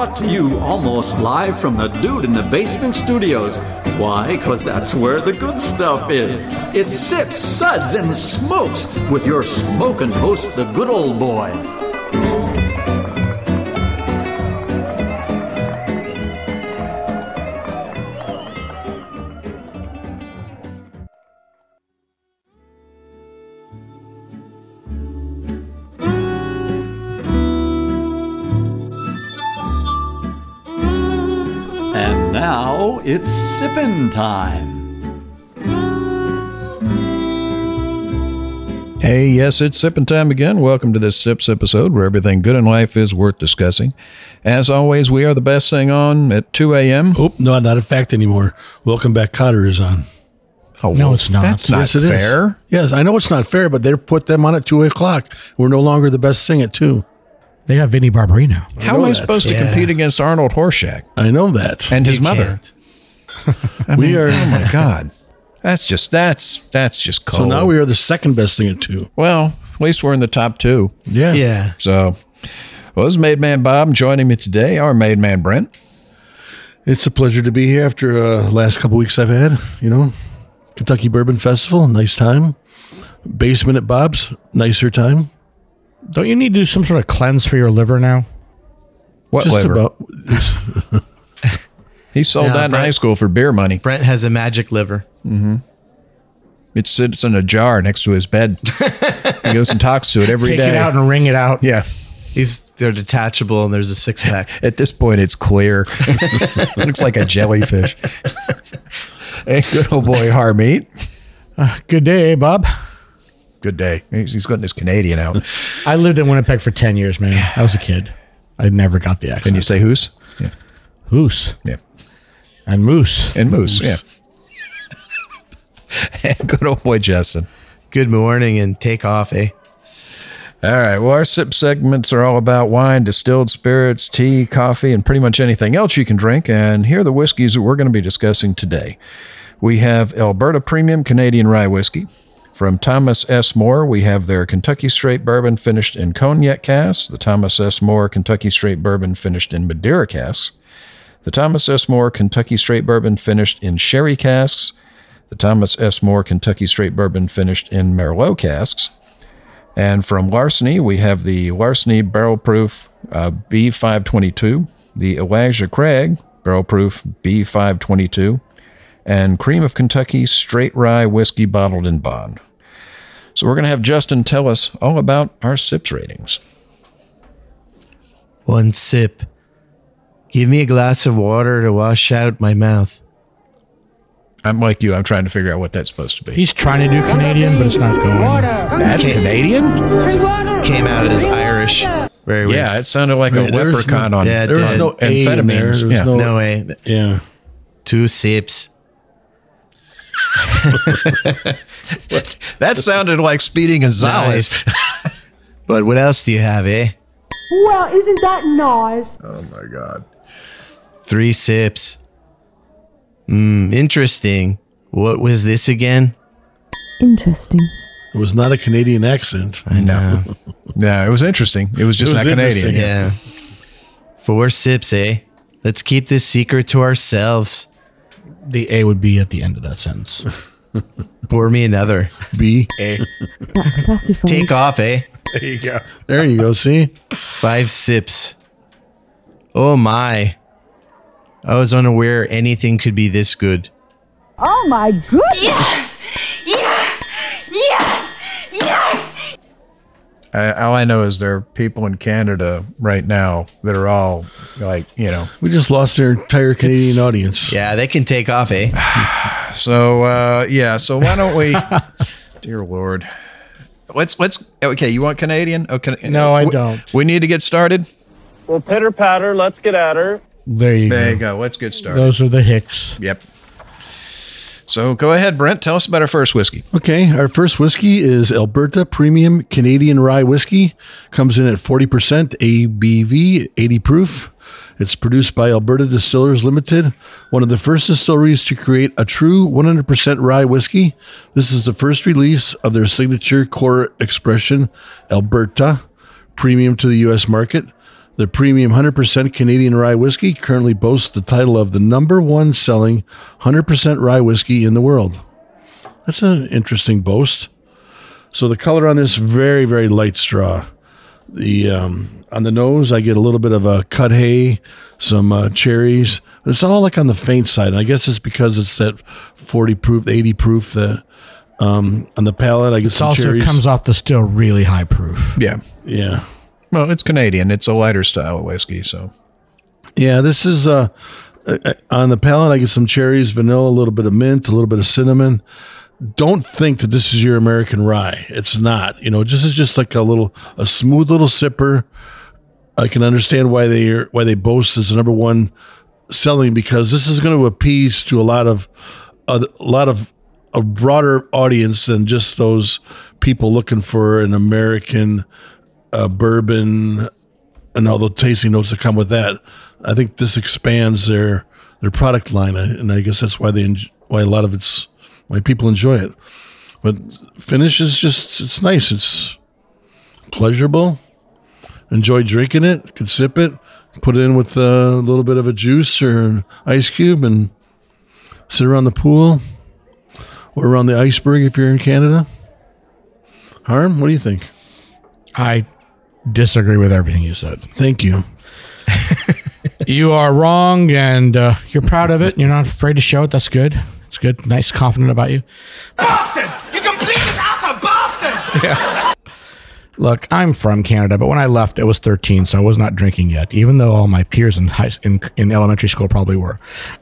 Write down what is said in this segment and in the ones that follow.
brought to you almost live from the Dude in the Basement studios. Why? Because that's where the good stuff is. It's Sips, Suds, and Smokes with your smoking host, the good old boys. Now it's sippin' time. Hey, yes, it's sippin' time again. Welcome to this Sips episode where everything good in life is worth discussing. As always, we are the best thing on at 2 a.m. Oh, no, not a fact anymore. Welcome Back Cotter is on. Oh, no, it's not. That's not Yes, it fair. is. Yes, I know it's not fair, but they put them on at 2 o'clock. We're no longer the best thing at 2. They got Vinnie Barbarino. How am I supposed to compete against Arnold Horshack I know that. and his mother? We are. Oh my God, that's just cold. So now we are the second best thing at 2. Well, at least we're in the top 2. Yeah. Yeah. So, well, this is Made Man Bob joining me today. Our Made Man Brent. It's a pleasure to be here after last couple weeks I've had. Kentucky Bourbon Festival, nice time. Basement at Bob's, nicer time. Don't you need to do some sort of cleanse for your liver now? What Just liver? about. He sold that in Brent- high school for beer money. Brent has a magic liver. It sits in a jar next to his bed. He goes and talks to it every Take day. it out and wring it out. Yeah. They're detachable and there's a 6-pack. At this point, it's clear. Looks like a jellyfish. Hey, good old boy Harmeet. Good day, Bob. Good day. He's getting his Canadian out. I lived in Winnipeg for 10 years, man. I was a kid. I never got the accent. Can you say who's? Yeah. Hoose Yeah. and moose. And moose. Yeah. And good old boy Justin. Good morning and take off, eh? All right. Well, our sip segments are all about wine, distilled spirits, tea, coffee, and pretty much anything else you can drink. And here are the whiskeys that we're going to be discussing today. We have Alberta Premium Canadian Rye Whiskey. From Thomas S. Moore, we have their Kentucky Straight Bourbon finished in cognac casks, the Thomas S. Moore Kentucky Straight Bourbon finished in Madeira casks, the Thomas S. Moore Kentucky Straight Bourbon finished in sherry casks, the Thomas S. Moore Kentucky Straight Bourbon finished in Merlot casks. And from Larceny, we have the Larceny Barrel Proof B522, the Elijah Craig Barrel Proof B522, and Cream of Kentucky Straight Rye Whiskey bottled in bond. So we're going to have Justin tell us all about our sips ratings. 1 sip. Give me a glass of water to wash out my mouth. I'm like you. I'm trying to figure out what that's supposed to be. He's trying to do Canadian, but it's not going. That's Canadian? Came out as Irish. Very weird. Yeah, it sounded like a There was leprechaun no- on Yeah, it There was did. no A in there. amphetamines. There was Yeah. no, No way. Yeah. 2 sips. That sounded like Speedy Gonzalez. Nice. But what else do you have, eh? Well, isn't that nice? Oh, my God. 3 sips. Interesting. What was this again? Interesting. It was not a Canadian accent. I know. No, it was interesting. It was just It was not Canadian. interesting. Yeah. 4 sips, eh? Let's keep this secret to ourselves. The A would be at the end of that sentence. Pour me another. B. That's classified. Take off, eh? There you go. There you go. See? 5 sips. Oh my. I was unaware anything could be this good. Oh my goodness! All I know is there are people in Canada right now that are all like, We just lost their entire Canadian audience. Yeah, they can take off, eh? So, so why don't we, dear Lord, let's, okay, you want Canadian? Okay. No, I don't. We need to get started. Well, pitter patter, let's get at her. There you There go. you go. Let's get started. Those are the Hicks. Yep. So go ahead, Brent. Tell us about our first whiskey. Okay, our first whiskey is Alberta Premium Canadian Rye Whiskey. Comes in at 40% ABV, 80 proof. It's produced by Alberta Distillers Limited, one of the first distilleries to create a true 100% rye whiskey. This is the first release of their signature core expression, Alberta, premium to the U.S. market. The premium 100% Canadian rye whiskey currently boasts the title of the #1 selling 100% rye whiskey in the world. That's an interesting boast. So the color on this, very, very light straw. The on the nose, I get a little bit of a cut hay, some cherries. But it's all like on the faint side. And I guess it's because it's that 40 proof, 80 proof. On the palate, I get some also cherries. comes off the still really high proof. Yeah. Yeah. Well, it's Canadian. It's a lighter style of whiskey, so. Yeah, this is on the palate. I get some cherries, vanilla, a little bit of mint, a little bit of cinnamon. Don't think that this is your American rye. It's not. This is just like a smooth little sipper. I can understand why they boast as the #1 selling, because this is going to appease to a broader audience than just those people looking for an American bourbon and all the tasting notes that come with that. I think this expands their product line, and I guess that's why why people enjoy it. But finish is it's nice. It's pleasurable. Enjoy drinking it. Could sip it, put it in with a little bit of a juice or an ice cube, and sit around the pool or around the iceberg if you're in Canada. Harm, what do you think? I disagree with everything you said. Thank you. You are wrong, and you're proud of it. You're not afraid to show it. That's good. It's good. Nice, confident about you. Boston! You completed out of Boston! Yeah. Look, I'm from Canada, but when I left, it was 13, so I was not drinking yet, even though all my peers in elementary school probably were.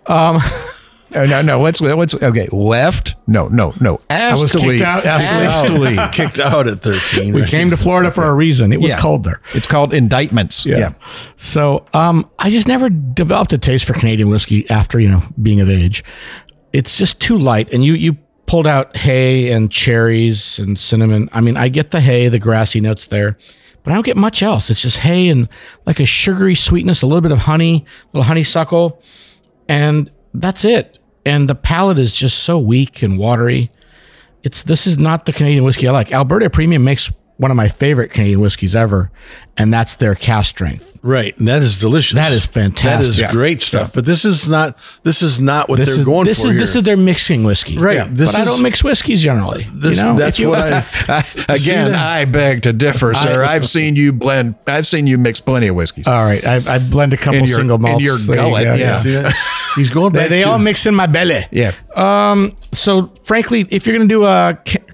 No. Let's okay. Left? No. I was kicked out. Kicked out at 13. We came to Florida for a reason. It was cold there. It's called indictments. Yeah. So I just never developed a taste for Canadian whiskey after being of age. It's just too light, and you pulled out hay and cherries and cinnamon. I mean, I get the hay, the grassy notes there, but I don't get much else. It's just hay and like a sugary sweetness, a little bit of honey, a little honeysuckle, and that's it. And the palate is just so weak and watery. This is not the Canadian whiskey I like. Alberta Premium makes one of my favorite Canadian whiskeys ever, and that's their cask strength. Right, and that is delicious. That is fantastic. That is great stuff. But this is not what they're going for here. This is their mixing whiskey. Right. Yeah. But I don't mix whiskeys generally. That's what I beg to differ, sir. I've seen you mix plenty of whiskeys. All right, I blend a couple single malts in your gullet. Yeah. He's going back. They all mix in my belly. Yeah. So frankly, if you're going to do a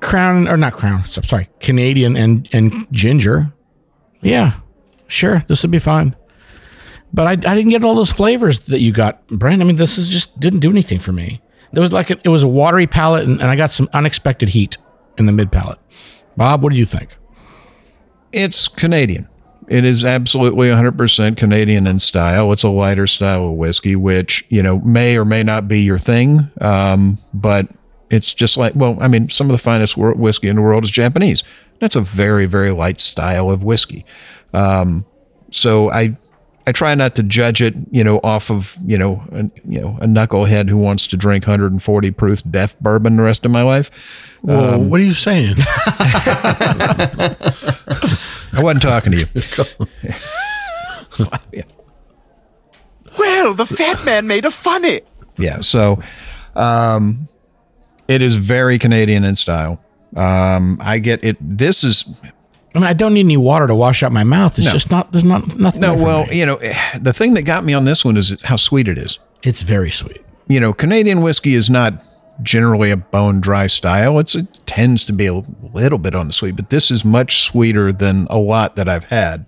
Canadian and ginger, yeah, sure, this would be fine. But I didn't get all those flavors that you got, Brent. I mean, this is just didn't do anything for me. There was it was a watery palate, and I got some unexpected heat in the mid palate. Bob, what do you think? It's Canadian. It is absolutely 100% Canadian in style. It's a lighter style of whiskey, which, may or may not be your thing. But it's just like, some of the finest whiskey in the world is Japanese. That's a very, very light style of whiskey. So I try not to judge it, off of, a knucklehead who wants to drink 140 proof death bourbon the rest of my life. Whoa, what are you saying? I wasn't talking to you. Well, the fat man made a funny. Yeah, so it is very Canadian in style. I get it. This is... I don't need any water to wash out my mouth. It's just not, there's nothing. No, well, the thing that got me on this one is how sweet it is. It's very sweet. Canadian whiskey is not generally a bone dry style. It tends to be a little bit on the sweet, but this is much sweeter than a lot that I've had.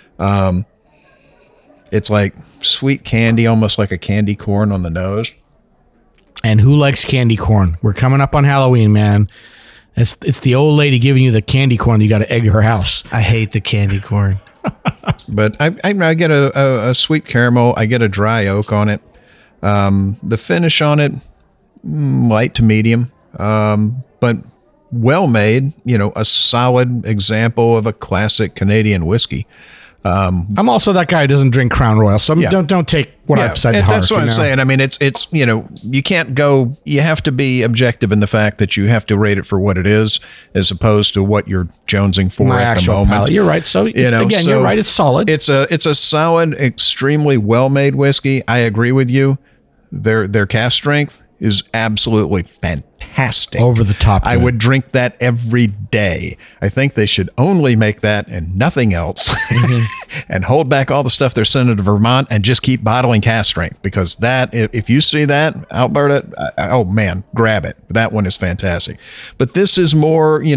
It's like sweet candy, almost like a candy corn on the nose. And who likes candy corn? We're coming up on Halloween, man. It's the old lady giving you the candy corn that you got to egg her house. I hate the candy corn. But I get a sweet caramel. I get a dry oak on it. The finish on it, light to medium, but well made. A solid example of a classic Canadian whiskey. I'm also that guy who doesn't drink Crown Royal, so don't take what I've said to heart. That's what I'm saying. I mean, it's you can't go. You have to be objective in the fact that you have to rate it for what it is, as opposed to what you're jonesing for My at the actual moment. palate. You're right. So you're right. It's solid. It's a solid, extremely well made whiskey. I agree with you. Their cask strength is absolutely fantastic. Over the top. I would drink that every day. I think they should only make that and nothing else and hold back all the stuff they're sending to Vermont and just keep bottling cask strength, because that, if you see that, Alberta, oh man, grab it. That one is fantastic. But this is more, of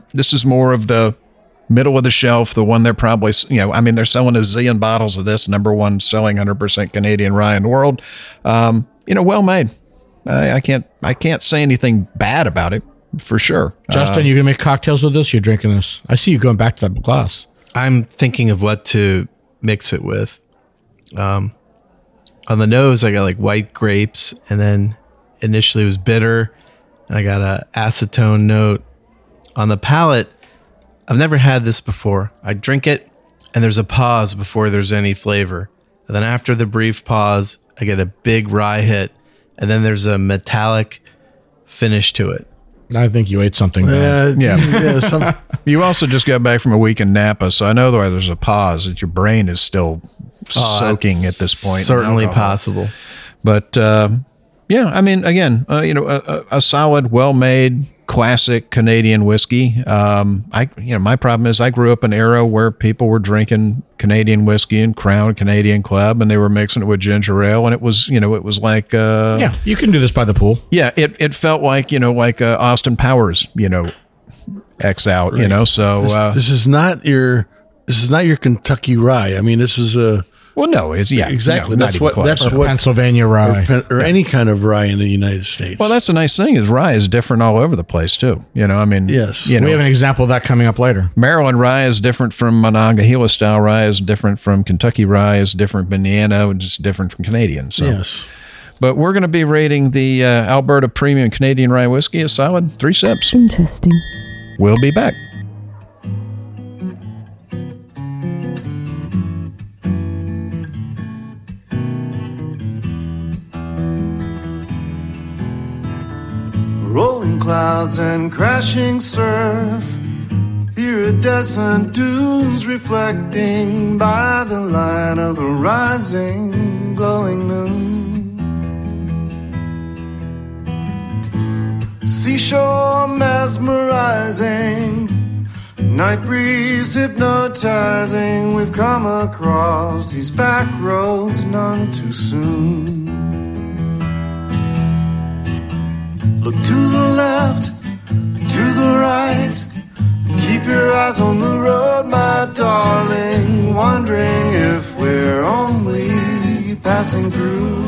the middle of the shelf, the one they're probably, they're selling a zillion bottles of this, number one selling 100% Canadian rye in the world. Well made. I can't say anything bad about it, for sure. Justin, you're going to make cocktails with this? You're drinking this? I see you going back to that glass. I'm thinking of what to mix it with. On the nose, I got like white grapes, and then initially it was bitter, and I got a acetone note. On the palate, I've never had this before. I drink it, and there's a pause before there's any flavor. And then after the brief pause, I get a big rye hit, and then there's a metallic finish to it. I think you ate something. You also just got back from a week in Napa, so I know there's a pause that your brain is still soaking at this point. Certainly possible. But again, a solid, well-made, classic Canadian whiskey. My problem is I grew up in an era where people were drinking Canadian whiskey and Crown Canadian Club, and they were mixing it with ginger ale, and it was like you can do this by the pool. Yeah, it felt like Austin Powers, X out, Right. So this is not your Kentucky rye. I mean, this is a. Well, no, exactly. No, That's what Pennsylvania rye or any kind of rye in the United States. Well, that's the nice thing is rye is different all over the place too. Yes. We have an example of that coming up later. Maryland rye is different from Monongahela style rye, is different from Kentucky rye, is different from Indiana, and it's different from Canadian. So. Yes. But we're going to be rating the Alberta Premium Canadian Rye Whiskey a solid 3 sips. Interesting. We'll be back. Rolling clouds and crashing surf. Iridescent dunes reflecting by the light of a rising, glowing moon. Seashore mesmerizing, night breeze hypnotizing. We've come across these back roads none too soon. Look to the left, to the right. Keep your eyes on the road, my darling. Wondering if we're only passing through.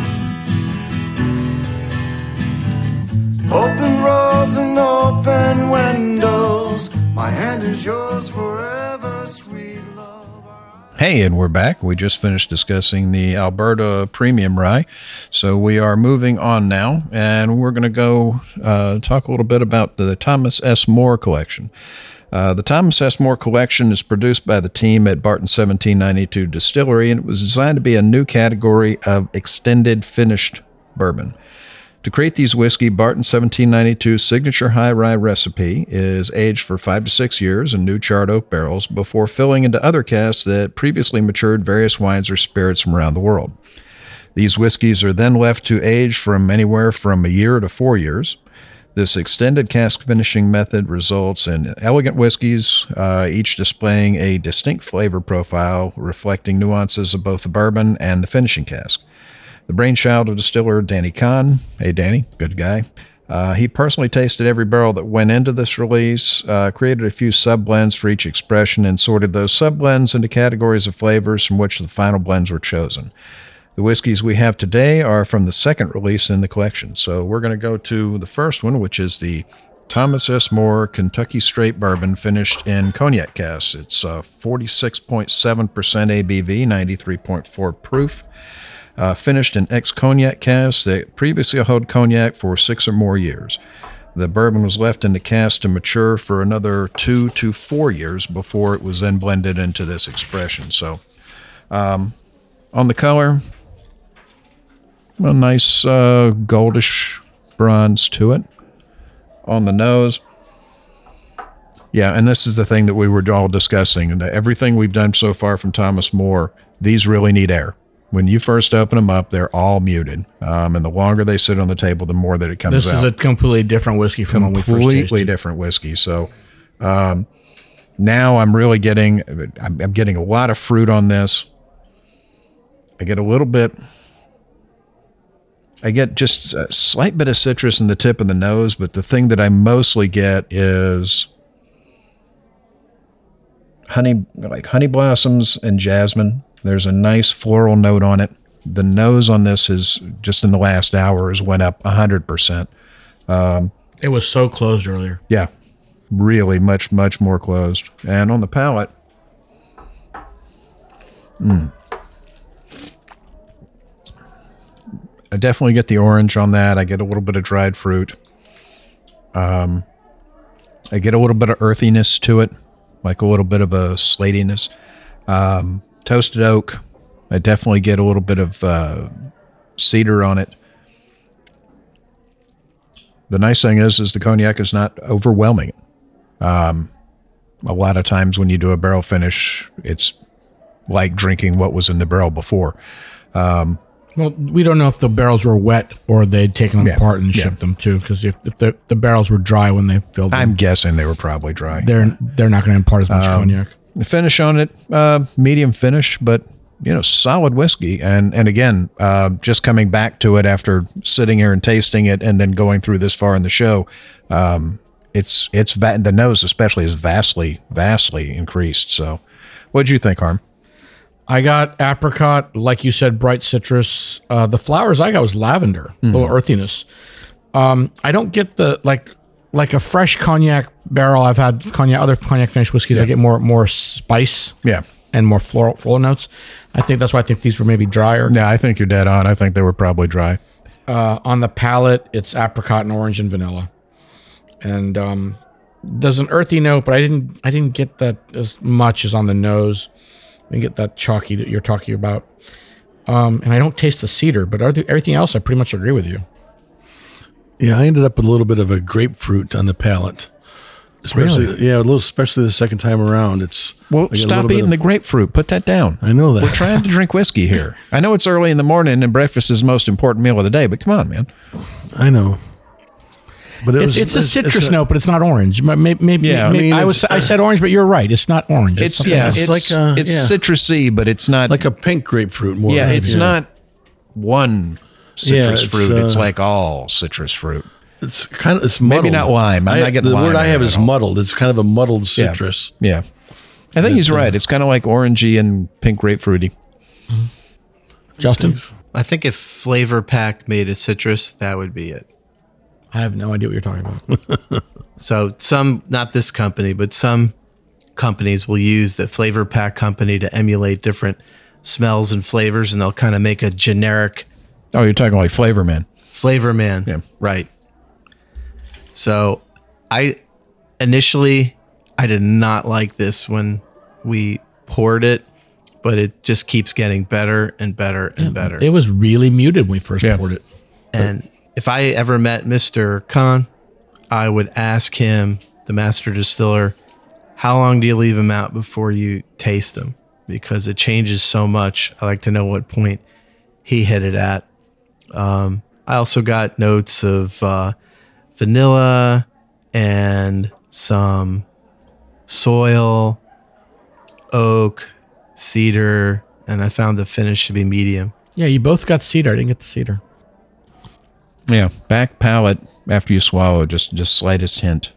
Open roads and open windows. My hand is yours forever, sweet love. Hey, and we're back. We just finished discussing the Alberta Premium Rye. So we are moving on now, and we're going to go talk a little bit about the Thomas S. Moore Collection. The Thomas S. Moore Collection is produced by the team at Barton 1792 Distillery, and it was designed to be a new category of extended finished bourbon. To create these whiskey, Barton 1792 signature high rye recipe is aged for 5 to 6 years in new charred oak barrels before filling into other casks that previously matured various wines or spirits from around the world. These whiskeys are then left to age from anywhere from a year to 4 years. This extended cask finishing method results in elegant whiskeys, each displaying a distinct flavor profile reflecting nuances of both the bourbon and the finishing cask. The brainchild of distiller Danny Kahn. Hey, Danny, good guy. He personally tasted every barrel that went into this release, created a few sub-blends for each expression, and sorted those sub-blends into categories of flavors from which the final blends were chosen. The whiskeys we have today are from the second release in the collection. So we're going to go to the first one, which is the Thomas S. Moore Kentucky Straight Bourbon finished in cognac casks. It's 46.7% ABV, 93.4 proof. Finished in ex-cognac casks that previously held cognac for 6 or more years. The bourbon was left in the cask to mature for another 2 to 4 years before it was then blended into this expression. So, on the color, a nice goldish bronze to it. On the nose, yeah, and this is the thing that we were all discussing. And everything we've done so far from Thomas Moore, these really need air. When you first open them up, they're all muted. And the longer they sit on the table, the more that it comes out. This is a completely different whiskey from when we first tasted. Completely different whiskey. So now I'm really getting a lot of fruit on this. I get just a slight bit of citrus in the tip of the nose, but the thing that I mostly get is honey blossoms and jasmine. There's a nice floral note on it. The nose on this is just in the last hour has went up 100%. It was so closed earlier. Yeah, really much more closed. And on the palate, I definitely get the orange on that. I get a little bit of dried fruit. I get a little bit of earthiness to it, like a little bit of a slatiness. Toasted oak. I definitely get a little bit of cedar on it. The nice thing is the cognac is not overwhelming. A lot of times when you do a barrel finish, it's like drinking what was in the barrel before. Well, we don't know if the barrels were wet or they'd taken them apart and shipped them too, because if the barrels were dry when they filled them. I'm guessing they were probably dry. They're not going to impart as much cognac. The finish on it, medium finish, but solid whiskey. And again, just coming back to it after sitting here and tasting it, and then going through this far in the show, the nose especially is vastly increased. So, what did you think, Harm? I got apricot, like you said, bright citrus. The flowers I got was lavender, a little earthiness. I don't get the like a fresh cognac barrel. I've had other cognac finished whiskeys. I get more spice, and more floral notes. I think that's why I think these were maybe drier. Yeah, I think you're dead on. I think they were probably dry. On the palate, it's apricot and orange and vanilla, and there's an earthy note, but I didn't get that as much as on the nose. I didn't get that chalky that you're talking about, and I don't taste the cedar, but everything else I pretty much agree with you. Yeah, I ended up with a little bit of a grapefruit on the palate. Especially, Really? Yeah, especially the second time around. Stop eating the grapefruit. Put that down. I know that. We're trying to drink whiskey here. I know it's early in the morning and breakfast is the most important meal of the day, but come on, man. I know. But it's a citrus note, but it's not orange. Maybe I said orange, but you're right. It's not orange. It's citrusy, but it's not like a pink grapefruit. More. Yeah, it's not one citrus fruit. It's like all citrus fruit. It's muddled. Maybe not lime. I'm not getting the lime word I have is all. muddled. It's kind of a muddled citrus. Yeah. I think he's right. It's kind of like orangey and pink grapefruity. Justin? I think if Flavor Pack made a citrus, that would be it. I have no idea what you're talking about. So not this company, but some companies will use the Flavor Pack company to emulate different smells and flavors, and they'll kind of make a generic. Oh, you're talking like Flavor Man. Flavor Man. Yeah. Right. So initially I did not like this when we poured it, but it just keeps getting better and better and better. It was really muted when we first poured it. And if I ever met Mr. Khan, I would ask him, the master distiller, how long do you leave him out before you taste them? Because it changes so much. I like to know what point he hit it at. I also got notes of vanilla and some soil, oak, cedar, and I found the finish to be medium. Yeah, you both got cedar. I didn't get the cedar. Yeah, back palate after you swallow, just slightest hint.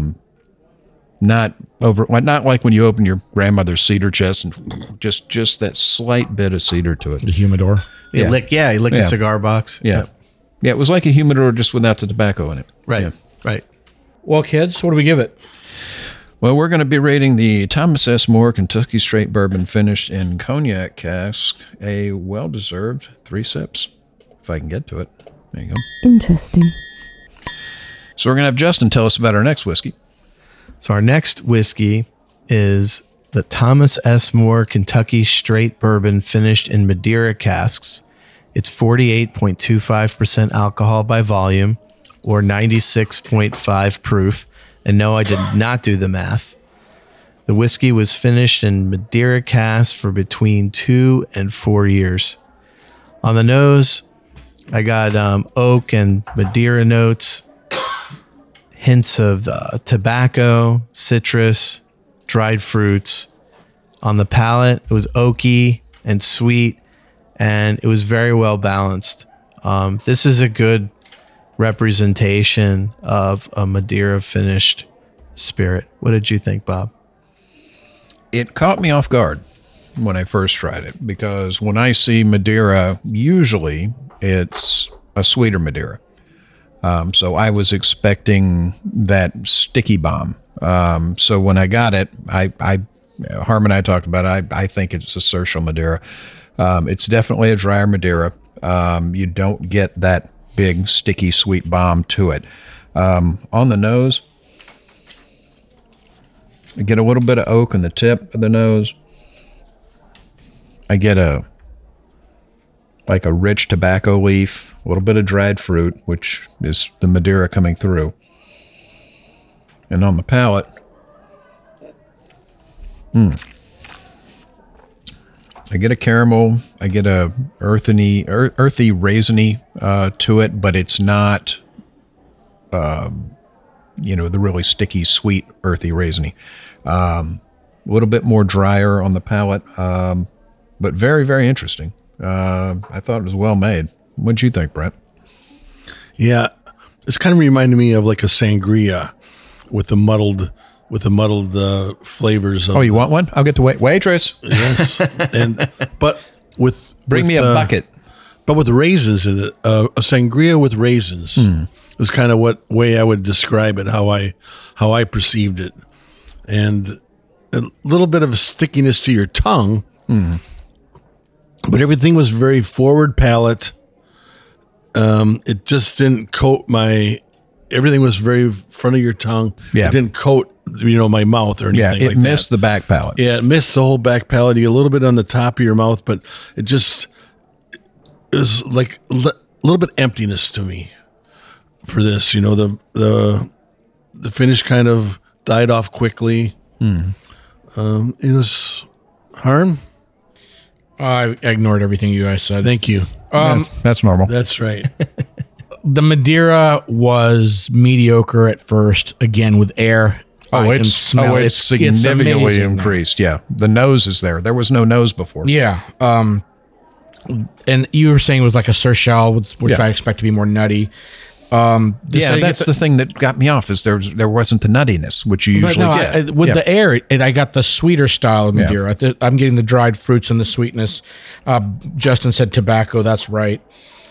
Not like when you open your grandmother's cedar chest and just that slight bit of cedar to it. The humidor. You lick a cigar box. Yeah. Yeah, it was like a humidor just without the tobacco in it. Right. Yeah. Right. Well, kids, what do we give it? Well, we're going to be rating the Thomas S. Moore Kentucky Straight Bourbon finished in cognac cask a well-deserved 3 sips, if I can get to it. There you go. Interesting. So we're going to have Justin tell us about our next whiskey. So our next whiskey is the Thomas S. Moore Kentucky Straight Bourbon finished in Madeira casks. It's 48.25% alcohol by volume or 96.5 proof. And no, I did not do the math. The whiskey was finished in Madeira casks for between 2 and 4 years. On the nose, I got oak and Madeira notes, hints of tobacco, citrus, dried fruits. On the palate, it was oaky and sweet, and it was very well balanced. This is a good representation of a Madeira finished spirit. What did you think, Bob? It caught me off guard when I first tried it, because when I see Madeira, usually it's a sweeter Madeira. So I was expecting that sticky bomb. So when I got it, Harm and I talked about it. I think it's a Sertial Madeira. It's definitely a drier Madeira. You don't get that big, sticky, sweet bomb to it. On the nose, I get a little bit of oak on the tip of the nose. I get a rich tobacco leaf, a little bit of dried fruit, which is the Madeira coming through. And on the palate, I get a caramel, I get a earthy raisiny to it, but it's not, the really sticky, sweet, earthy raisiny. A little bit more drier on the palate, but very, very interesting. I thought it was well made. What'd you think, Brent? Yeah, it's kind of reminded me of like a sangria with the muddled flavors. Oh, you want one? I'll get the waitress. Yes, but bring me a bucket. But with raisins in it, a sangria with raisins is kind of what way I would describe it. How I perceived it, and a little bit of stickiness to your tongue. But everything was very forward palate. It just didn't coat everything was very front of your tongue. Yeah. It didn't coat, my mouth or anything like that. Yeah, it missed the back palate. Yeah, it missed the whole back palate. You a little bit on the top of your mouth, but it just is like a little bit emptiness to me for this. The finish kind of died off quickly. It was Harm. I ignored everything you guys said. Thank you. That's normal. That's right. The Madeira was mediocre at first. Again, with air, I can smell it. It's significantly amazing now. increased. Yeah, the nose is there. There was no nose before. Yeah. And you were saying it was like a Sertial, which I expect to be more nutty. That's the thing that got me off, is there wasn't the nuttiness, which you usually get. The air, I got the sweeter style of Madeira. I'm getting the dried fruits and the sweetness. Justin said tobacco. That's right.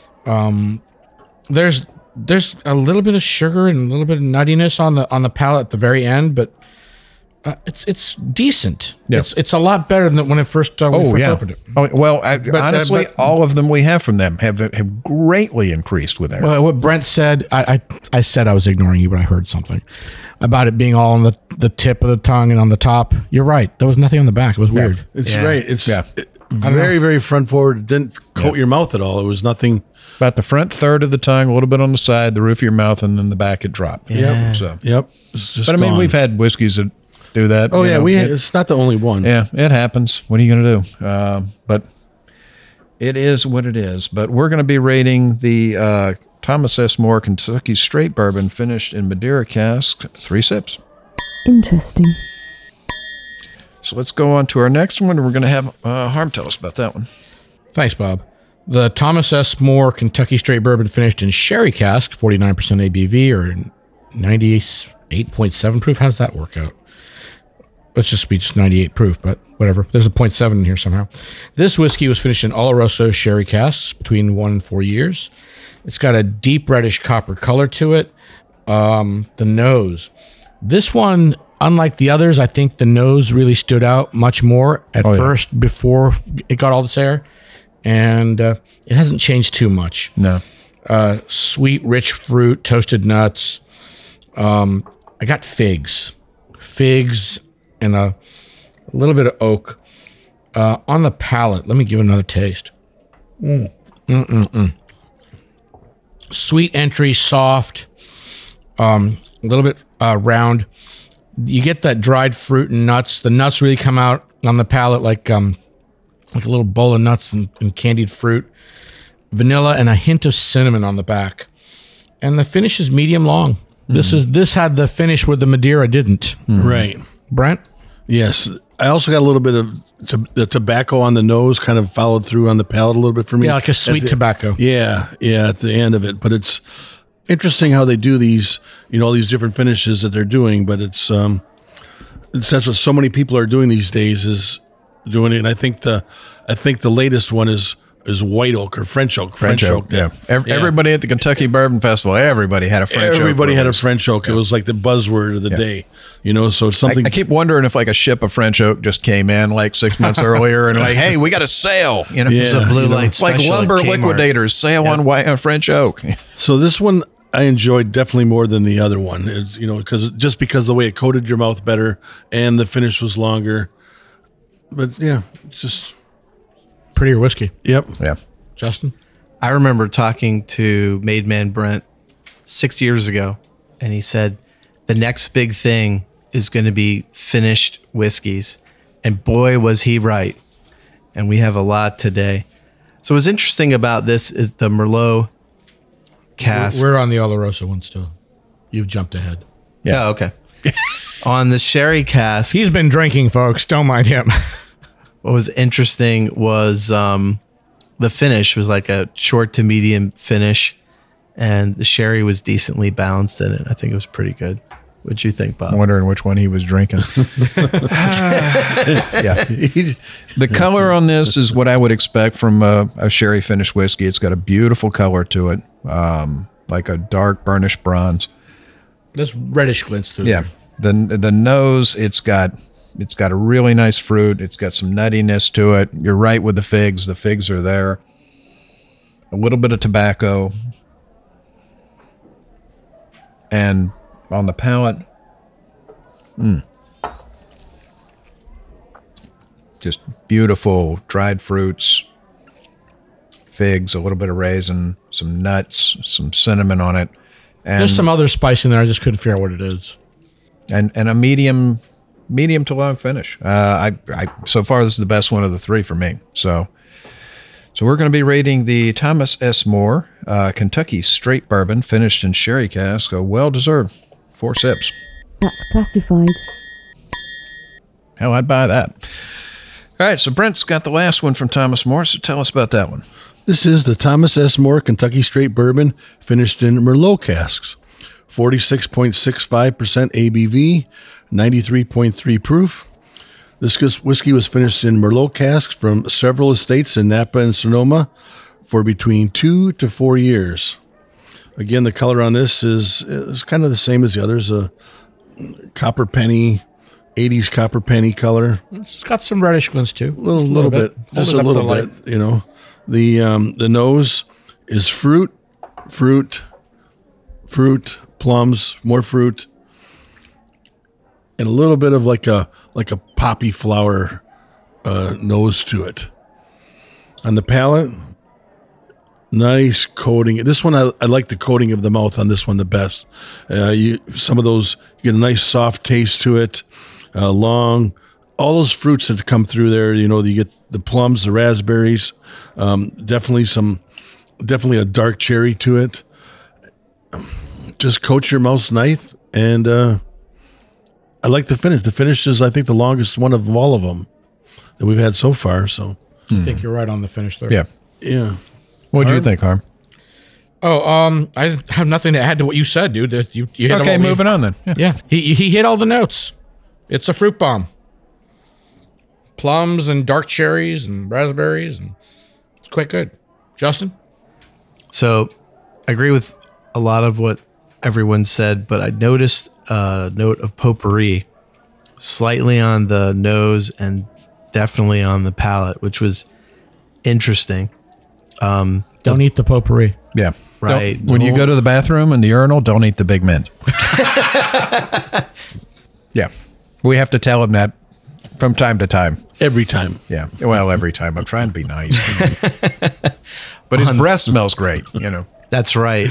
There's a little bit of sugar and a little bit of nuttiness on the palate at the very end, but it's decent. Yeah. It's a lot better than when it first opened it. Oh, well, honestly, all of them we have from them have greatly increased with air. Well, what Brent said, I said I was ignoring you, but I heard something about it being all on the tip of the tongue and on the top. You're right. There was nothing on the back. It was weird. It's right. It's very, very front forward. It didn't coat your mouth at all. It was nothing. About the front third of the tongue, a little bit on the side, the roof of your mouth, and then the back it dropped. Yeah. Yep. It's just but I mean, we've had whiskeys that do that. Oh, yeah. It's not the only one. Yeah, it happens. What are you going to do? But it is what it is. But we're going to be rating the Thomas S. Moore Kentucky Straight Bourbon finished in Madeira cask, 3 sips. Interesting. So let's go on to our next one. We're going to have Harm tell us about that one. Thanks, Bob. The Thomas S. Moore Kentucky Straight Bourbon finished in sherry cask, 49% ABV or 98.7 proof. How does that work out? Let's just be 98 proof, but whatever. There's a 0.7 in here somehow. This whiskey was finished in Oloroso sherry casks between 1 and 4 years. It's got a deep reddish copper color to it. The nose. This one, unlike the others, I think the nose really stood out much more at first before it got all this air. And it hasn't changed too much. No. Sweet, rich fruit, toasted nuts. I got figs and a little bit of oak on the palate. Let me give it another taste. Sweet entry, soft, a little bit round. You get that dried fruit and nuts. The nuts really come out on the palate like a little bowl of nuts and candied fruit. Vanilla and a hint of cinnamon on the back. And the finish is medium long. This had the finish where the Madeira didn't. Right. Brent? Yes. I also got a little bit of the tobacco on the nose kind of followed through on the palate a little bit for me. Yeah, like a sweet tobacco. Yeah, at the end of it. But it's interesting how they do these, all these different finishes that they're doing. But that's what so many people are doing these days is doing it. And I think the latest one is white oak or French oak. French oak. Yeah. Everybody at the Kentucky Bourbon Festival, everybody had a French oak. Everybody had a French oak. It was like the buzzword of the day, so it's something. I keep wondering if like a ship of French oak just came in like 6 months earlier and like, hey, we got a sale. It's a blue light It's like special at lumber Kmart. liquidators sale on white French oak. So this one I enjoyed definitely more than the other one, because the way it coated your mouth better and the finish was longer. But yeah, it's just Prettier whiskey. Yep. Yeah. Justin? I remember talking to Made Man Brent 6 years ago, and he said the next big thing is going to be finished whiskeys. And boy, was he right. And we have a lot today. So what's interesting about this is the Merlot cask. We're on the Oloroso one still. You've jumped ahead. Yeah. Oh, okay. On the sherry cask. He's been drinking, folks. Don't mind him. What was interesting was the finish was like a short to medium finish, and the sherry was decently balanced in it. I think it was pretty good. What'd you think, Bob? I'm wondering which one he was drinking. Yeah. The color on this is what I would expect from a sherry finished whiskey. It's got a beautiful color to it, like a dark burnished bronze. There's reddish glints through Yeah. The nose, it's got a really nice fruit. It's got some nuttiness to it. You're right with the figs. The figs are there. A little bit of tobacco. And on the palate, just beautiful dried fruits, figs, a little bit of raisin, some nuts, some cinnamon on it. And, There's some other spice in there. I just couldn't figure out what it is. And a medium to long finish. So far, this is the best one of the three for me. So we're going to be rating the Thomas S. Moore Kentucky Straight Bourbon finished in sherry cask. A well-deserved 4 sips. That's classified. Hell, I'd buy that. All right, so Brent's got the last one from Thomas Moore, so tell us about that one. This is the Thomas S. Moore Kentucky Straight Bourbon finished in Merlot casks. 46.65% ABV, 93.3 proof. This whiskey was finished in Merlot casks from several estates in Napa and Sonoma for between 2 to 4 years. Again, the color on this is kind of the same as the others, a copper penny, 80s copper penny color. It's got some reddish glints too. A little bit. Just a little bit, The nose is fruit, plums, more fruit, and a little bit of like a poppy flower nose to it. On the palate, nice coating. This one, I like the coating of the mouth on this one the best. Some of those, you get a nice soft taste to it, long. All those fruits that come through there, you get the plums, the raspberries, definitely a dark cherry to it. Just coat your mouth nice, and I like the finish. The finish is, I think, the longest one of all of them that we've had so far. So I think you're right on the finish there. Yeah. What do you think, Harm? Oh, I have nothing to add to what you said, dude. You hit Okay, moving on then. Yeah, he hit all the notes. It's a fruit bomb. Plums and dark cherries and raspberries, and it's quite good. Justin? So I agree with a lot of what everyone said, but I noticed a note of potpourri slightly on the nose and definitely on the palate, which was interesting. Don't eat the potpourri. Yeah. Right. When you go to the bathroom and the urinal, don't eat the big mint. Yeah. We have to tell him that from time to time. Every time. Yeah. Well, every time. I'm trying to be nice. But his breath smells great, you know. That's right.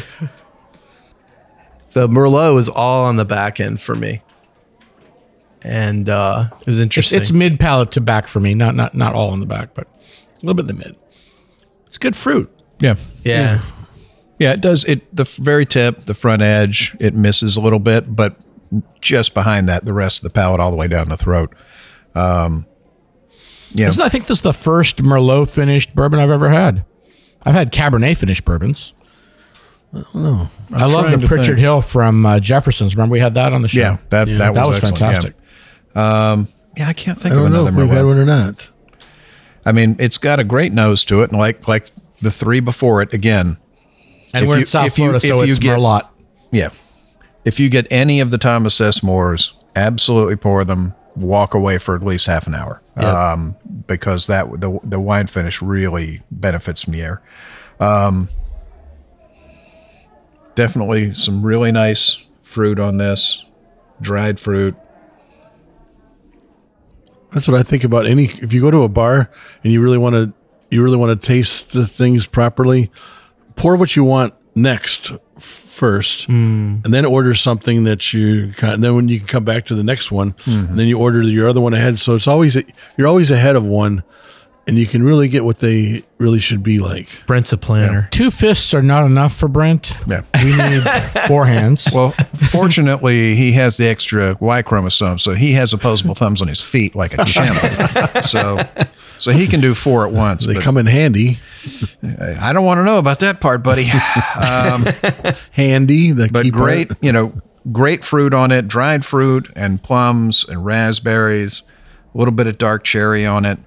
So Merlot is all on the back end for me. And it was interesting. It's mid palate to back for me. Not all on the back, but a little bit in the mid. It's good fruit. Yeah. Yeah. Yeah, it does. The very tip, the front edge, it misses a little bit, but just behind that, the rest of the palate all the way down the throat. Yeah. I think this is the first Merlot finished bourbon I've ever had. I've had Cabernet finished bourbons. I love the Pritchard Hill from Jefferson's. Remember we had that on the show? Yeah, that was excellent. fantastic. Yeah. I can't think I of don't know another if we've Merlot. had one or not. I mean, it's got a great nose to it, and like the three before it, again. And we're in South Florida, so it's Merlot. Yeah. If you get any of the Thomas S. Moores, absolutely pour them, walk away for at least half an hour. Yep. Because the wine finish really benefits from the air. Definitely some really nice fruit on this, dried fruit. That's what I think about if you go to a bar and you really want to taste the things properly, pour what you want next first, and then order something that and then when you can come back to the next one, and then you order your other one ahead. So you're always ahead of one, and you can really get what they really should be like. Brent's a planner. 2 fists are not enough for Brent. Yeah. We need 4 hands. Well, fortunately, he has the extra Y chromosome, so he has opposable thumbs on his feet like a chimp. So he can do 4 at once. They come in handy. I don't want to know about that part, buddy. Handy, but great, great fruit on it, dried fruit and plums and raspberries, a little bit of dark cherry on it.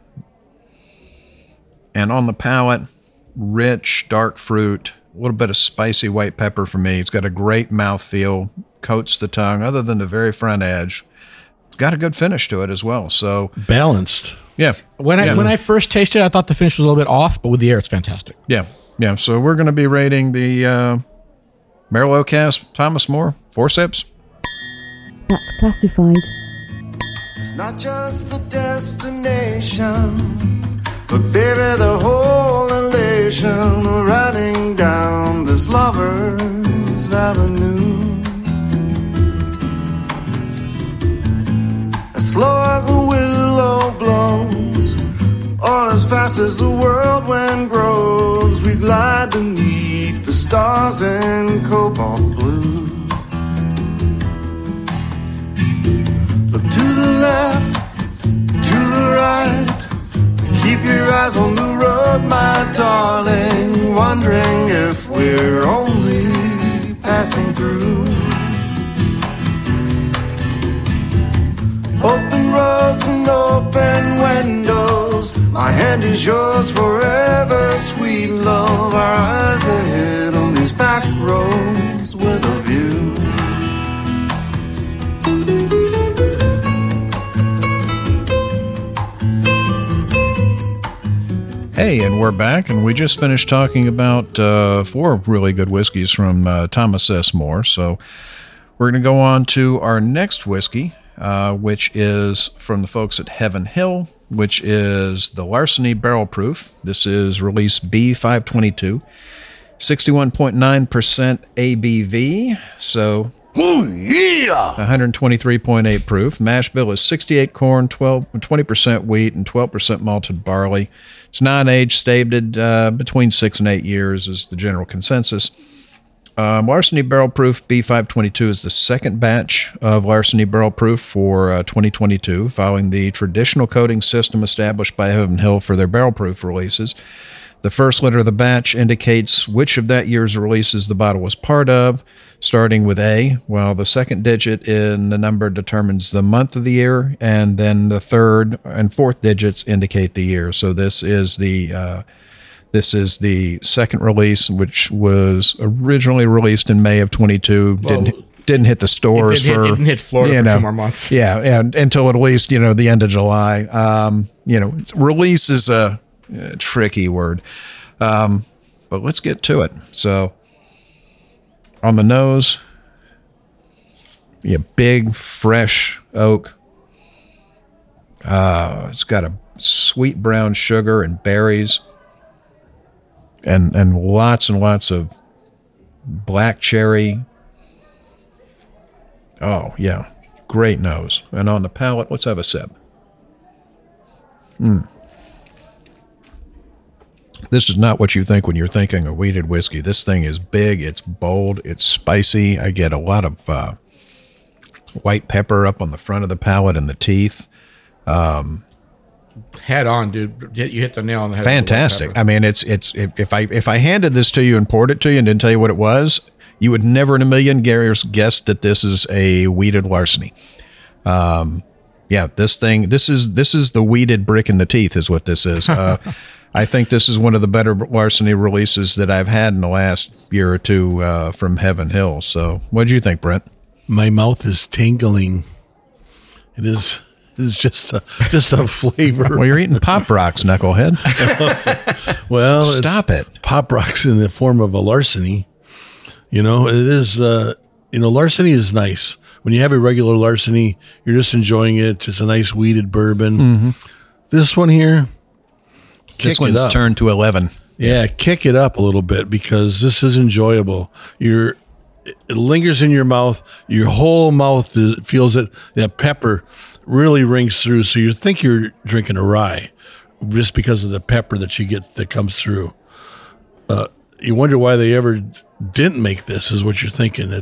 And on the palate, rich, dark fruit, a little bit of spicy white pepper for me. It's got a great mouthfeel, coats the tongue, other than the very front edge. It's got a good finish to it as well. So balanced. Yeah. When I first tasted it, I thought the finish was a little bit off, but with the air, it's fantastic. Yeah. Yeah. So we're going to be rating the Merlot Cask Thomas Moore 4 sips. That's classified. It's not just the destination, but baby, the whole elation of riding down this lover's avenue. As slow as the willow blows, or as fast as the whirlwind grows, we glide beneath the stars in cobalt blue. Look to the left, to the right, keep your eyes on the road, my darling, wondering if we're only passing through. Open roads and open windows, my hand is yours forever, sweet love. Our eyes ahead on these back roads with a view. Hey, and we're back, and we just finished talking about 4 really good whiskeys from Thomas S. Moore. So we're going to go on to our next whiskey, which is from the folks at Heaven Hill, which is the Larceny Barrel Proof. This is release B522, 61.9% ABV. So, oh yeah, 123.8 proof. Mash bill is 68 corn, 20% wheat, and 12% malted barley. It's non-age, stated between 6 and 8 years is the general consensus. Larceny Barrel Proof B522 is the second batch of Larceny Barrel Proof for 2022, following the traditional coating system established by Heaven Hill for their barrel proof releases. The first letter of the batch indicates which of that year's releases the bottle was part of, starting with A, while the second digit in the number determines the month of the year, and then the third and fourth digits indicate the year. So this is the second release, which was originally released in May of 22. Didn't hit the stores it didn't hit Florida for 2 more months. Yeah, and until at least the end of July. Release is a tricky word, but let's get to it. So on the nose, Yeah, big, fresh oak. It's got a sweet brown sugar and berries, and lots of black cherry. Oh yeah, great nose. And on the palate, let's have a sip. This is not what you think when you're thinking of wheated whiskey. This thing is big, it's bold, it's spicy. I get a lot of white pepper up on the front of the palate and the teeth. Head on, dude. You hit the nail on the head. Fantastic. I mean, it's if I handed this to you and poured it to you and didn't tell you what it was, you would never in a million years guess that this is a wheated larceny. Yeah, this is the weeded brick in the teeth is what this is. I think this is one of the better larceny releases that I've had in the last year or two from Heaven Hill. So what do you think, Brent? My mouth is tingling. It is just a flavor. Well, you're eating Pop Rocks, knucklehead. Well, stop it. Pop Rocks in the form of a larceny. You know, it is, larceny is nice. When you have a regular larceny, you're just enjoying it. It's a nice weeded bourbon. Mm-hmm. This one here, this one's turned to 11. Yeah, kick it up a little bit because this is enjoyable. It lingers in your mouth. Your whole mouth feels it. That pepper really rings through. So you think you're drinking a rye just because of the pepper that you get that comes through. You wonder why they ever didn't make this is what you're thinking.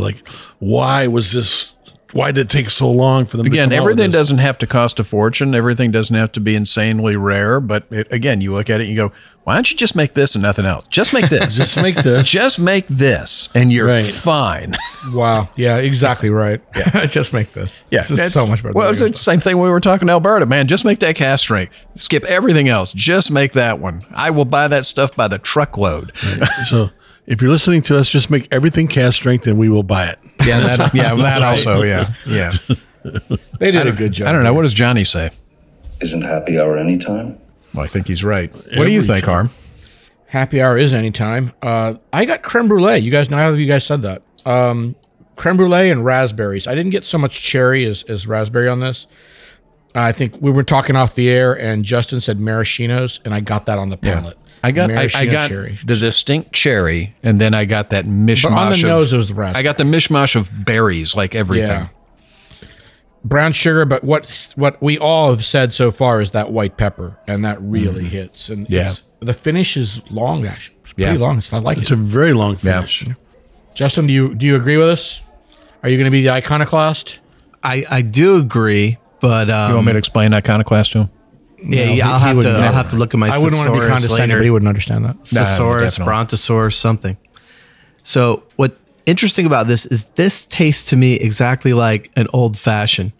Why did it take so long for them to come out with everything this? doesn't have to cost a fortune. Everything doesn't have to be insanely rare. But again, you look at it and you go, why don't you just make this and nothing else? Just make this. Just make this. Just make this and you're fine. Wow. Yeah, exactly right. Yeah. Just make this. Yeah. This is so much better. Well, it's the same thing when we were talking to Alberta, man. Just make that cast strength. Skip everything else. Just make that one. I will buy that stuff by the truckload. Right. So if you're listening to us, just make everything cast strength and we will buy it. Yeah, that also, yeah. They did a good job. I don't know. What does Johnny say? Isn't happy hour anytime? Well, I think he's right. What do you think, Harm? Happy hour is anytime. I got creme brulee. You guys know how you guys said that. Creme brulee and raspberries. I didn't get so much cherry as raspberry on this. I think we were talking off the air and Justin said maraschinos and I got that on the palate. Yeah. I got cherry. The distinct cherry, and then I got that mishmash. But on the nose, it was the raspberry. I got the mishmash of berries, like everything. Yeah. Brown sugar, but what we all have said so far is that white pepper, and that really hits. And the finish is long, actually. It's pretty long. It's not like it's a very long finish. Yeah. Justin, do you agree with us? Are you going to be the iconoclast? I do agree, but you want me to explain iconoclast to him? Yeah, I'll have to look at my. I wouldn't want to be condescending, but he wouldn't understand that. Thesaurus, Brontosaurus, something. So what interesting about this tastes to me exactly like an old fashioned,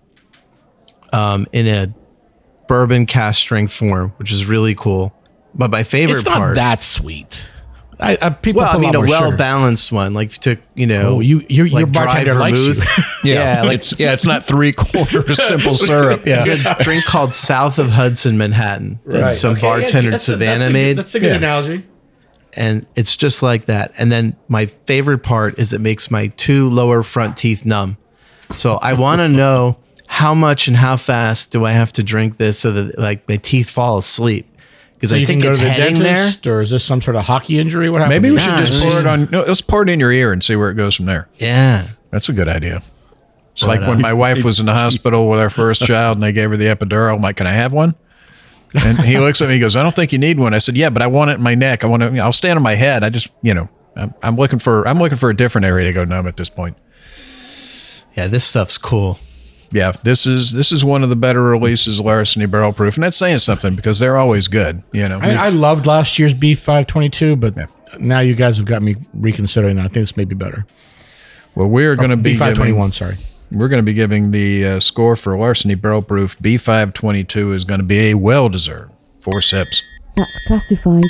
in a bourbon cast strength form, which is really cool. But my favorite part, it's not that sweet. A well balanced one. Like if you took, your bartender likes you. It's not 3/4 simple syrup. Yeah, it's a drink called South of Hudson, Manhattan, that some bartender in Savannah made. That's a good analogy. And it's just like that. And then my favorite part is it makes my 2 lower front teeth numb. So I want to know how much and how fast do I have to drink this so that like my teeth fall asleep. Because I think it's heading there. Or is this some sort of hockey injury? What happened? Maybe we should just pour it on. No, let's pour it in your ear and see where it goes from there. Yeah, that's a good idea. It's like when my wife was in the hospital with our first child and they gave her the epidural. I'm like, "Can I have one?" And he looks at me. He goes, "I don't think you need one." I said, "Yeah, but I want it in my neck. I'll stand on my head. I just, I'm looking for a different area to go numb at this point." Yeah, this stuff's cool. Yeah, this is one of the better releases, Larceny Barrel Proof, and that's saying something because they're always good. I loved last year's B522, but now you guys have got me reconsidering that. I think this may be better. Well, we're going to be B521. Sorry, we're going to be giving the score for Larceny Barrel Proof. B522 is going to be a well-deserved 4 sips. That's classified.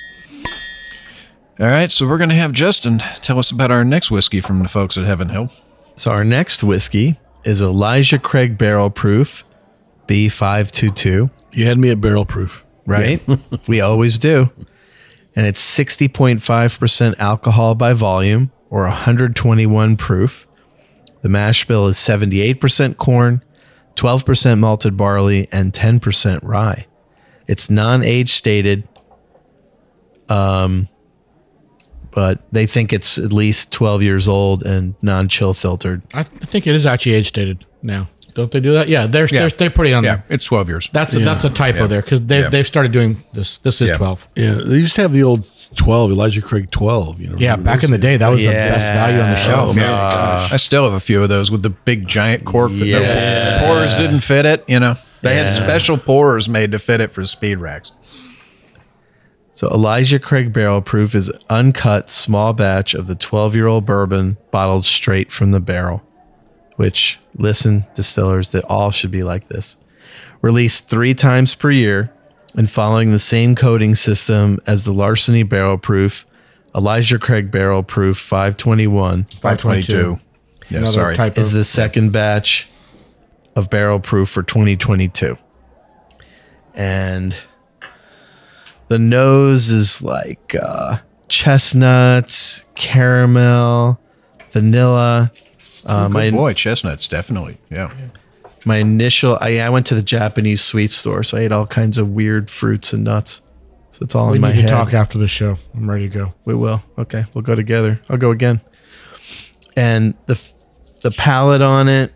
All right, so we're going to have Justin tell us about our next whiskey from the folks at Heaven Hill. So our next whiskey is Elijah Craig Barrel Proof B522. You had me at barrel proof. Right? Yeah. We always do. And it's 60.5% alcohol by volume or 121 proof. The mash bill is 78% corn, 12% malted barley, and 10% rye. It's non-age stated, but they think it's at least 12 years old and non-chill filtered. I think it is actually age stated now. Don't they do that? Yeah, they're pretty on there. It's 12 years. That's a typo there because they've started doing this. This is 12. Yeah, they used to have the old 12, Elijah Craig 12. You know, yeah, back in the day, that was the best value on the shelf. I still have a few of those with the big giant cork that the pourers didn't fit it. You know, they had special pourers made to fit it for speed racks. So Elijah Craig Barrel Proof is uncut small batch of the 12-year-old bourbon bottled straight from the barrel, which, listen, distillers, they all should be like this. Released 3 times per year and following the same coating system as the Larceny Barrel Proof, Elijah Craig Barrel Proof 521. 522. Yeah, Another sorry. typo. Is the second batch of Barrel Proof for 2022. And the nose is like chestnuts, caramel, vanilla. Good boy, chestnuts, definitely. Yeah. My initial, I went to the Japanese sweet store, so I ate all kinds of weird fruits and nuts. So it's all We in my need to head. talk after the show. I'm ready to go. We will. Okay, we'll go together. I'll go again. And the palate on it,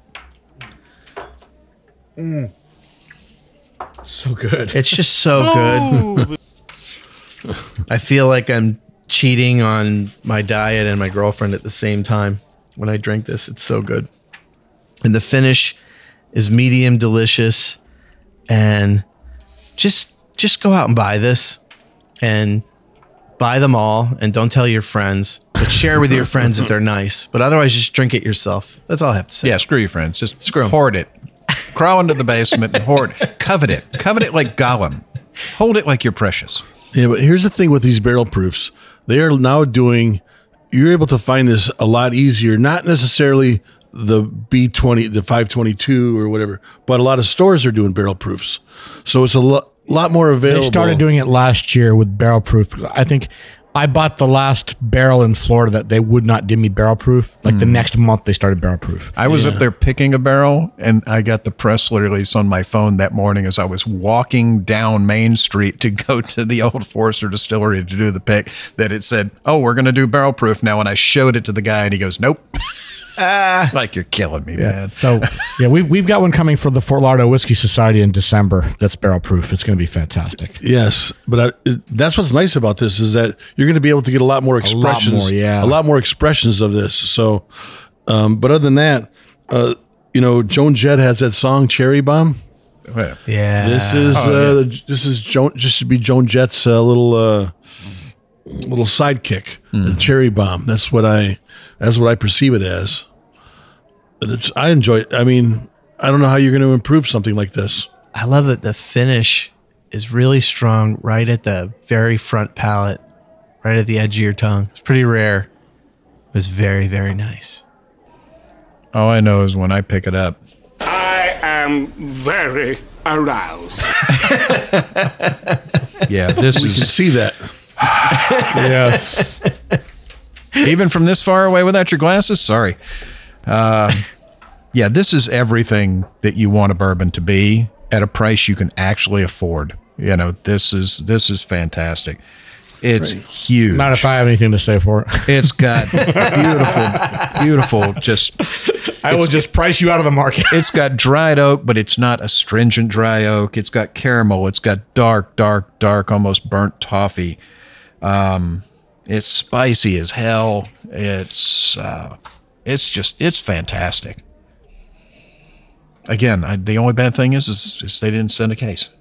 So good. it's just so good. I feel like I'm cheating on my diet and my girlfriend at the same time when I drink this. It's so good. And the finish is medium delicious. And just go out and buy this and buy them all and don't tell your friends, but share with your friends if they're nice. But otherwise, just drink it yourself. That's all I have to say. Yeah, screw your friends. Just Screw 'em. hoard it. Crawl into the basement and hoard it. Covet it. Covet it like Gollum. Hold it like you're precious. Yeah, but here's the thing with these barrel proofs. They are now you're able to find this a lot easier, not necessarily the B20, the 522 or whatever, but a lot of stores are doing barrel proofs. So it's a lot more available. They started doing it last year with barrel proof. I think I bought the last barrel in Florida that they would not give me barrel proof. Like the next month, they started barrel proof. I was up there picking a barrel, and I got the press release on my phone that morning as I was walking down Main Street to go to the Old Forester Distillery to do the pick, that it said, "Oh, we're going to do barrel proof now." And I showed it to the guy, and he goes, "Nope." Like, you're killing me, man. So yeah, we've got one coming for the Fort Lauderdale Whiskey Society in December. That's barrel proof. It's going to be fantastic. Yes, but that's what's nice about this is that you're going to be able to get a lot more expressions. A lot more expressions of this. So, but other than that, Joan Jett has that song "Cherry Bomb." Yeah. This is Joan Jett's little sidekick, the Cherry Bomb. That's what I perceive it as. But I enjoy it. I mean, I don't know how you're going to improve something like this. I love that the finish is really strong right at the very front palate, right at the edge of your tongue. It's pretty rare. It was very, very nice. All I know is when I pick it up, I am very aroused. yeah, this We can is see that. Yes. even from this far away without your glasses. Sorry. Yeah, this is everything that you want a bourbon to be at a price you can actually afford. You know, this is fantastic. It's huge. Not if I have anything to say for it. It's got beautiful, just... I will just price you out of the market. It's got dried oak, but it's not a stringent dry oak. It's got caramel. It's got dark, almost burnt toffee. It's spicy as hell. It's fantastic. Again, the only bad thing is they didn't send a case.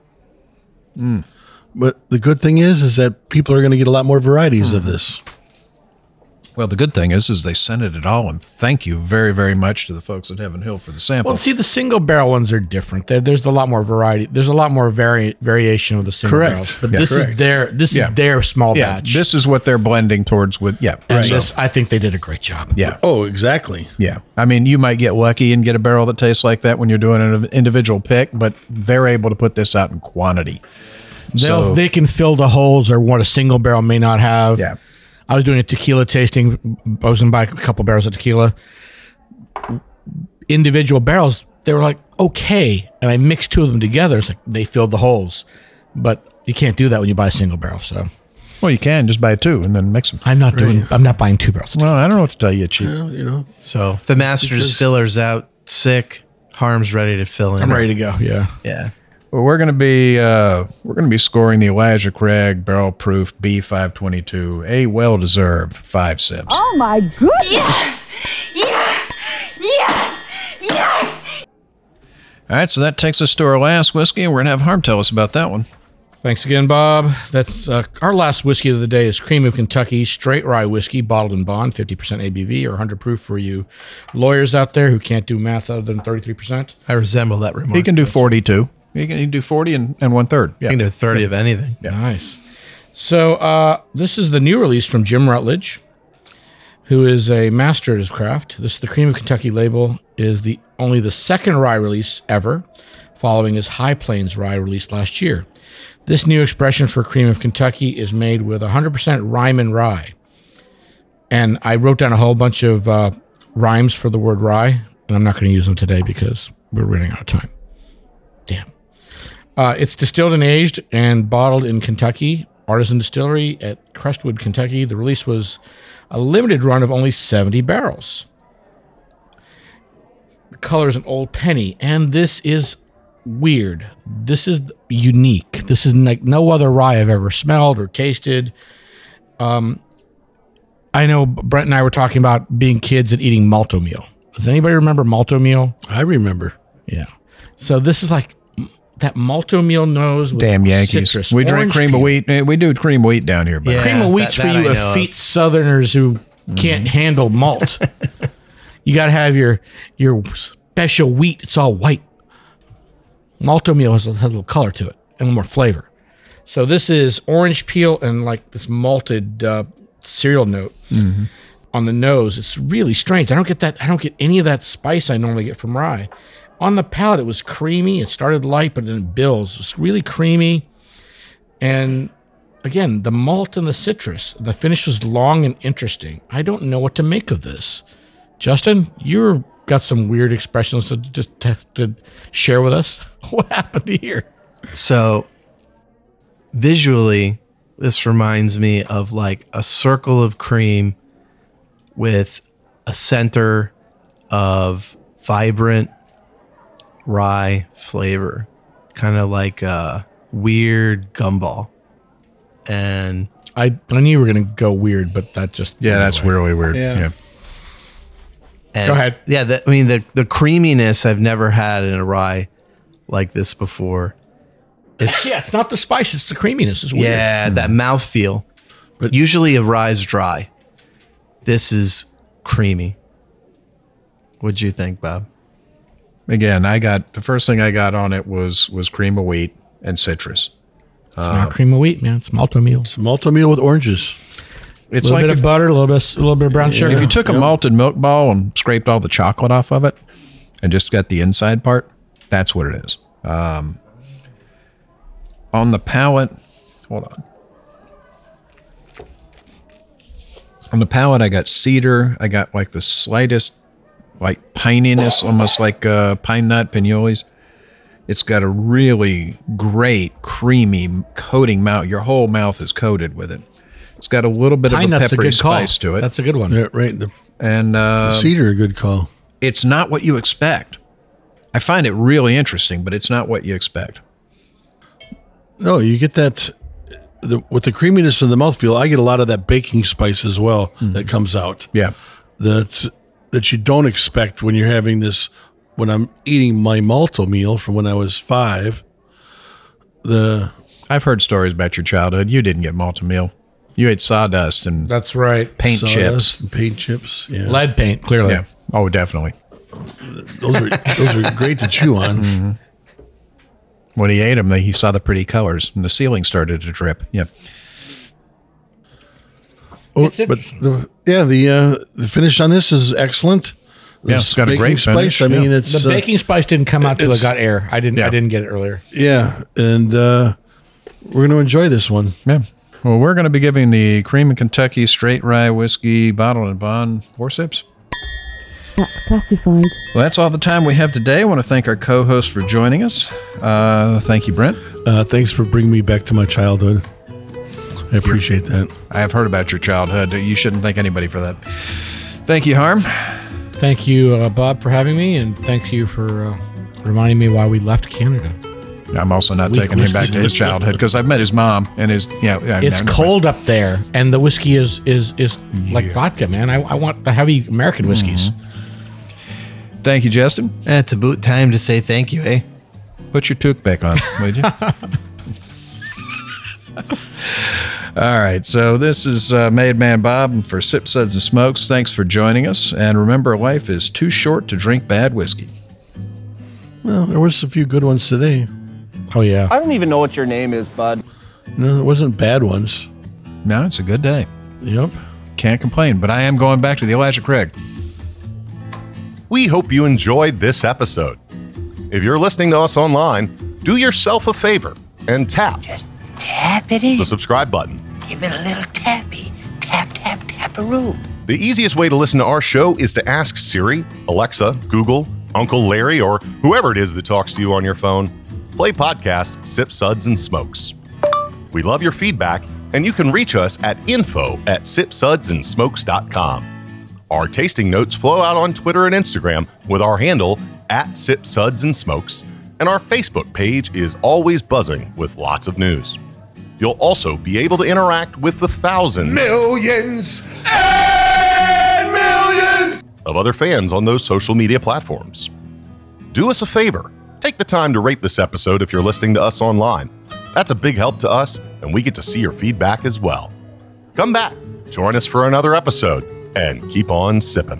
But the good thing is that people are going to get a lot more varieties of this. Well, the good thing is they sent it at all, and thank you very, very much to the folks at Heaven Hill for the sample. Well, see, the single barrel ones are different. There's a lot more variety. There's a lot more variation of the single barrels. But Yeah, this correct. is their small batch. This is what they're blending towards with. Yeah, And so, this, I think they did a great job. yeah, Oh, exactly. yeah. I mean, you might get lucky and get a barrel that tastes like that when you're doing an individual pick, but they're able to put this out in quantity. They can fill the holes or what a single barrel may not have. Yeah. I was doing a tequila tasting. I was going to buy a couple barrels of tequila. individual barrels, they were like, okay. And I mixed two of them together. It's like they filled the holes. But you can't do that when you buy a single barrel. So, Well, you can just buy two and then mix them. I'm not buying two barrels. Well, I don't know what to tell you, Chief. Well, So if the master distiller's out sick, Harm's ready to fill in. I'm ready to go. Yeah. Yeah. Well, we're going to be scoring the Elijah Craig Barrel Proof B522, a well-deserved 5 sips. Oh my goodness! Yes! Yes! Yes! Yes! All right, so that takes us to our last whiskey, and we're going to have Harm tell us about that one. Thanks again, Bob. That's our last whiskey of the day is Cream of Kentucky Straight Rye Whiskey, bottled in bond, 50% ABV or 100 proof for you lawyers out there who can't do math other than 33%. I resemble that remark. He can do 42. He can do 40 and 1/3. Yeah. He can do 30 of anything. Yeah. Nice. So this is the new release from Jim Rutledge, who is a master at his craft. This is the Cream of Kentucky label is only the second rye release ever, following his High Plains rye release last year. This new expression for Cream of Kentucky is made with 100% Ryman rye. And I wrote down a whole bunch of rhymes for the word rye, and I'm not going to use them today because we're running out of time. Damn. It's distilled and aged and bottled in Kentucky, Artisan Distillery at Crestwood, Kentucky. The release was a limited run of only 70 barrels. The color is an old penny, and this is weird. This is unique. This is like no other rye I've ever smelled or tasted. I know Brent and I were talking about being kids and eating malto meal. Does anybody remember malto meal? I remember. Yeah. So this is like that malto meal nose with Damn Yankees. citrus. We drink orange cream peel. of wheat. We do cream of wheat down here. But Yeah. Cream of wheat's that for you I know effete of. Southerners who can't handle malt. You got to have your special wheat. It's all white. Malto meal has a little color to it and more flavor. So this is orange peel and like this malted cereal note on the nose. It's really strange. I don't get that. I don't get any of that spice I normally get from rye. On the palate, it was creamy. It started light, but then it builds. It was really creamy. And again, the malt and the citrus. The finish was long and interesting. I don't know what to make of this. Justin, you've got some weird expressions to share with us. What happened here? So visually, this reminds me of like a circle of cream with a center of vibrant rye flavor, kind of like a weird gumball. And I knew you were going to go weird, but that just that's really weird. Yeah. And Go ahead. Yeah, the creaminess I've never had in a rye like this before. It's not the spice, it's the creaminess. It's weird. Yeah, that mouthfeel. But usually a rye's dry. This is creamy. What'd you think, Bob? Again, the first thing I got on it was cream of wheat and citrus. It's not cream of wheat, man. It's malto meal. It's malto meal with oranges. It's A little like bit of butter, a little bit of brown sugar. if you took a malted milk ball and scraped all the chocolate off of it and just got the inside part, that's what it is. On the palate, hold on. On the palate, I got cedar. I got like the slightest like pininess, almost like pine nut, pinoles. It's got a really great creamy coating mouth. Your whole mouth is coated with it. It's got a little bit Pine of a nut's peppery good call. spice to it. That's a good one. Yeah, right. The cedar, a good call. It's not what you expect. I find it really interesting, but it's not what you expect. No, you get that with the creaminess and the mouthfeel. I get a lot of that baking spice as well that comes out. Yeah. That you don't expect when you're having this. When I'm eating my malto meal from when I was 5. I've heard stories about your childhood. You didn't get malto meal. You ate sawdust and That's right. paint sawdust chips. and paint chips. Yeah, Lead paint, clearly. Yeah. Oh, definitely. those are great to chew on. When he ate them, he saw the pretty colors and the ceiling started to drip. Yeah. It's But the finish on this is excellent. Yeah, it's got a baking great spice. finish, I mean, yeah. it's The baking spice didn't come out till it it's- got air. I Yeah. didn't get it earlier. yeah, and we're going to enjoy this one. Yeah. Well, we're going to be giving the Cream of Kentucky Straight Rye Whiskey Bottled and Bond 4 sips. That's classified. Well, that's all the time we have today. I want to thank our co-host for joining us. Thank you, Brent. Thanks for bringing me back to my childhood. I appreciate that. I have heard about your childhood. You shouldn't thank anybody for that. Thank you, Harm. Thank you, Bob, for having me, and thank you for reminding me why we left Canada. I'm also not taking him back to his childhood because I've met his mom and his. It's cold up there, and the whiskey is like vodka, man. I want the heavy American whiskeys. Thank you, Justin. It's about time to say thank you, eh? Put your toque back on, would you? All right, so this is Made Man Bob for Sip, Suds, and Smokes. Thanks for joining us, and remember, life is too short to drink bad whiskey. Well, there was a few good ones today. Oh, yeah. I don't even know what your name is, bud. No, it wasn't bad ones. No, it's a good day. Yep. Can't complain, but I am going back to the Elijah Craig. We hope you enjoyed this episode. If you're listening to us online, do yourself a favor and tap Tappity. the subscribe button. Give it a little tappy. Tap, tap, tap-a-roo. The easiest way to listen to our show is to ask Siri, Alexa, Google, Uncle Larry, or whoever it is that talks to you on your phone. Play podcast Sip, Suds, and Smokes. We love your feedback, and you can reach us at info@sipsudsandsmokes.com. Our tasting notes flow out on Twitter and Instagram with our handle @SipSudsAndSmokes, and our Facebook page is always buzzing with lots of news. You'll also be able to interact with the thousands, Millions and millions of other fans on those social media platforms. Do us a favor. Take the time to rate this episode if you're listening to us online. That's a big help to us, and we get to see your feedback as well. Come back, join us for another episode, and keep on sipping.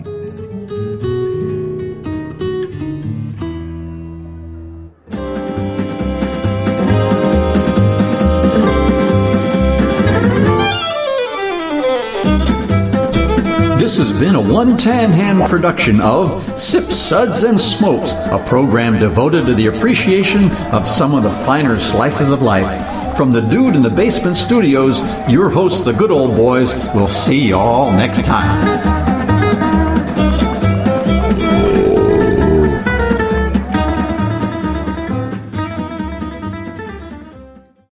This has been a One Tan Hand production of Sip, Suds, and Smokes, a program devoted to the appreciation of some of the finer slices of life. From the Dude in the Basement Studios, your hosts, the Good Old Boys, will see you all next time.